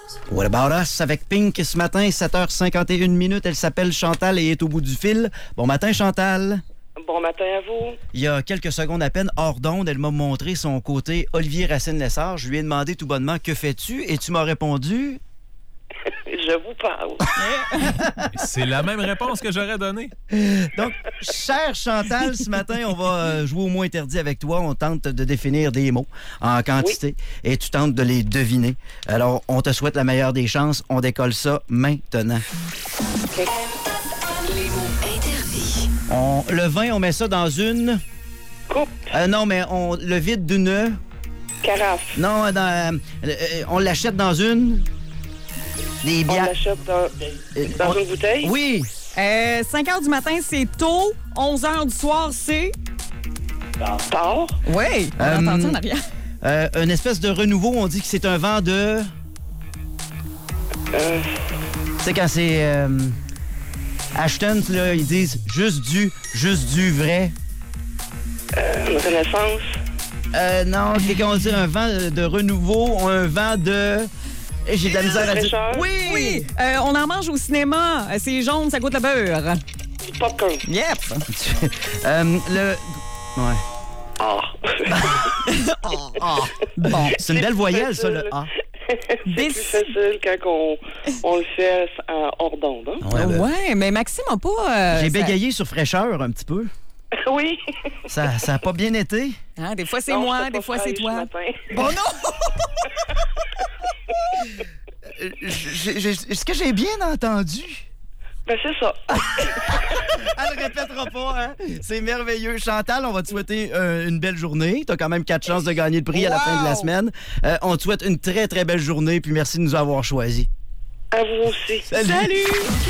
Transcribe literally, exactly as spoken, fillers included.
What About Us avec Pink ce matin, sept heures cinquante et une minutes. Elle s'appelle Chantal et est au bout du fil. Bon matin, Chantal. Bon matin à vous. Il y a quelques secondes à peine, hors d'onde, elle m'a montré son côté Olivier Racine-Lessard. Je lui ai demandé tout bonnement « Que fais-tu? » Et tu m'as répondu... Je vous parle. C'est la même réponse que j'aurais donnée. Donc, chère Chantal, ce matin, on va euh, jouer au mot interdit avec toi. On tente de définir des mots en quantité oui. et tu tentes de les deviner. Alors, on te souhaite la meilleure des chances. On décolle ça maintenant. Okay. Les mots interdits. On, le vin, on met ça dans une... Coupe. Euh, non, mais on le vide d'une... Carafe. Non, dans, euh, on l'achète dans une... Des On bières. l'achète dans, Euh, dans on- une bouteille. Oui. Euh, cinq heures du matin, c'est tôt. onze heures du soir, c'est... Tard. Oui, on Euh, a entendu en arrière. Euh, une espèce de renouveau, on dit que c'est un vent de... Euh, Tu sais, quand c'est... Euh, Ashton, là, ils disent juste du, juste du vrai. euh, une renaissance. Euh, non, c'est qu'on dit un vent de renouveau, un vent de... Eh, J'ai de la misère à dire... Fraîcheur. Oui! Oui, euh, on en mange au cinéma. Euh, C'est jaune, ça goûte le beurre. Du popcorn. Yep. Euh, le... Ouais. Ah. Ah. Bon. C'est une belle voyelle, ça, le facile. A. C'est Bis- plus facile quand on, on le fait en hors d'onde. Hein? Ouais, ben, Ouais, mais Maxime n'a pas... euh, J'ai ça- bégayé sur fraîcheur un petit peu. Oui. Ça ça a pas bien été. Hein, des fois, c'est Non, moi, j'étais des pas fois, c'est fraîche toi. ce matin. Bon, non! Euh, j'ai- j'ai- Est-ce que j'ai bien entendu? Ben, c'est ça. Elle ne répétera pas, hein? C'est merveilleux. Chantal, on va te souhaiter euh, une belle journée. Tu as quand même quatre chances de gagner le prix à la fin de la Wow! semaine. Euh, on te souhaite une très, très belle journée, puis merci de nous avoir choisis. À vous aussi. Salut!